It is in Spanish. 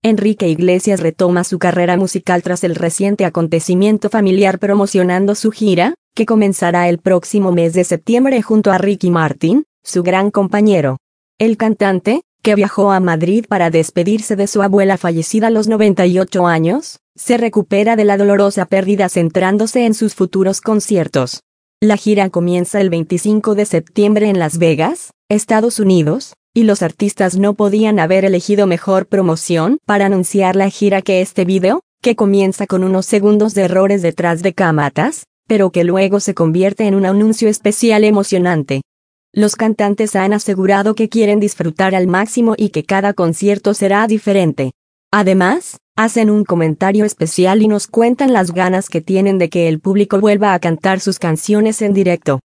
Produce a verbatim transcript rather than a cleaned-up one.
Enrique Iglesias retoma su carrera musical tras el reciente acontecimiento familiar promocionando su gira, que comenzará el próximo mes de septiembre junto a Ricky Martin, su gran compañero. El cantante, que viajó a Madrid para despedirse de su abuela fallecida a los noventa y ocho años, se recupera de la dolorosa pérdida centrándose en sus futuros conciertos. La gira comienza el veinticinco de septiembre en Las Vegas, Estados Unidos, y los artistas no podían haber elegido mejor promoción para anunciar la gira que este video, que comienza con unos segundos de errores detrás de cámaras, pero que luego se convierte en un anuncio especial emocionante. Los cantantes han asegurado que quieren disfrutar al máximo y que cada concierto será diferente. Además, hacen un comentario especial y nos cuentan las ganas que tienen de que el público vuelva a cantar sus canciones en directo.